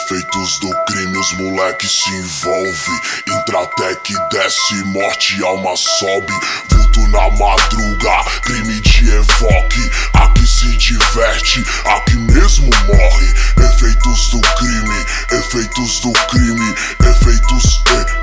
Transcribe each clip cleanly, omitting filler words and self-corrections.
Efeitos do crime, os moleque se envolve. Intratec desce, morte, alma sobe. Vulto na madruga, crime de evoque. Aqui se diverte, aqui mesmo morre. Efeitos do crime, efeitos do crime. Efeitos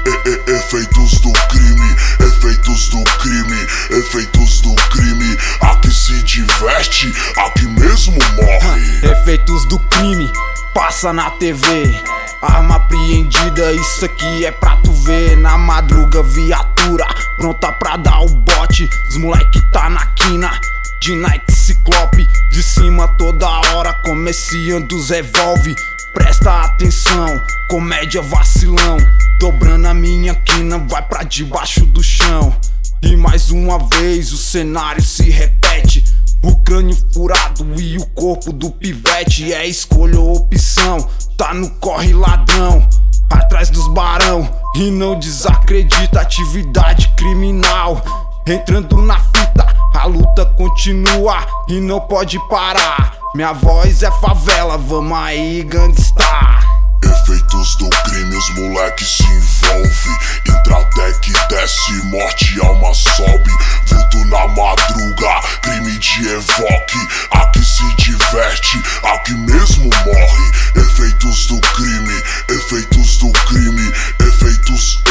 do crime. Efeitos do crime, efeitos do crime. Aqui se diverte, aqui mesmo morre. Efeitos do crime, passa na TV. Arma apreendida, isso aqui é pra tu ver. Na madruga, viatura pronta pra dar o bote. Os moleque tá na quina de Nike Ciclope. De cima toda hora, comerciando os revólver. Presta atenção, comédia vacilão. Dobrando a minha quina, vai pra debaixo do chão. E mais uma vez o cenário se repete. O crânio furado e o corpo do pivete. É escolha ou opção, tá no corre ladrão, atrás dos barão. E não desacredita, atividade criminal. Entrando na fita, a luta continua e não pode parar. Minha voz é favela, vamos aí gangstar. Efeitos do crime, os moleque se envolve. Intratec desce, morte, alma sobe. Vulto na madruga, crime de evoque. Aqui se diverte, aqui mesmo morre. Efeitos do crime, efeitos do crime. Efeitos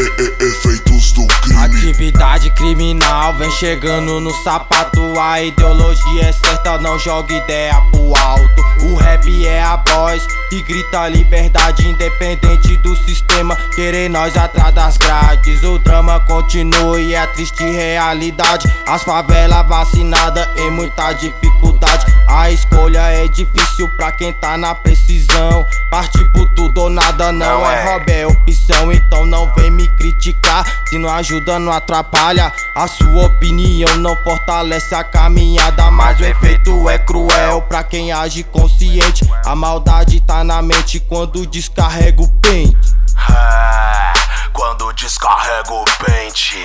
do crime. Atividade criminal vem chegando no sapato. A ideologia é certa, não joga ideia pro alto. O rap é a voz que grita liberdade, independente do sistema querer nós atrás das grades. O drama continua e é triste realidade. As favelas vacinadas em muita dificuldade. A escolha é difícil pra quem tá na precisão. Partir por tudo ou nada não é hobby, é opção. Então não vem me criticar, se não ajuda não atrapalha. A sua opinião não fortalece a caminhada, mas o efeito é cruel pra quem age consciente. A maldade tá na mente quando descarrega o pente. Quando descarrega o pente.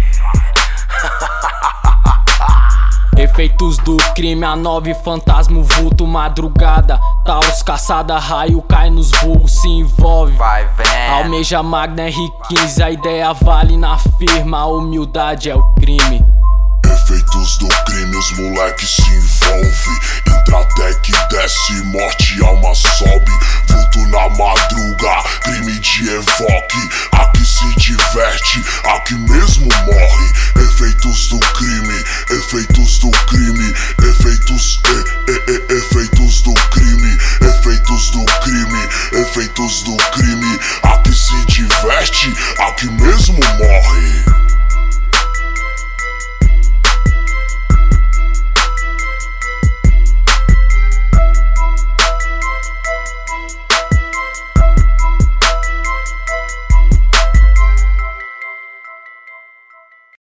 Efeitos do crime, a 9 fantasma, vulto, madrugada. Taos, caçada, raio, cai nos vulgos, se envolve. Vai, vem. Almeja Magna R15, a ideia vale na firma. A humildade é o crime. Efeitos do crime, os moleque se envolve. Intratec desce, morte, alma sobe. Vulto na madruga, crime de evoque. Aqui se diverte, aqui mesmo morre. Efeitos do crime, efeitos do crime. Efeitos do crime. Efeitos do crime, efeitos do crime. Aqui se diverte, aqui mesmo morre.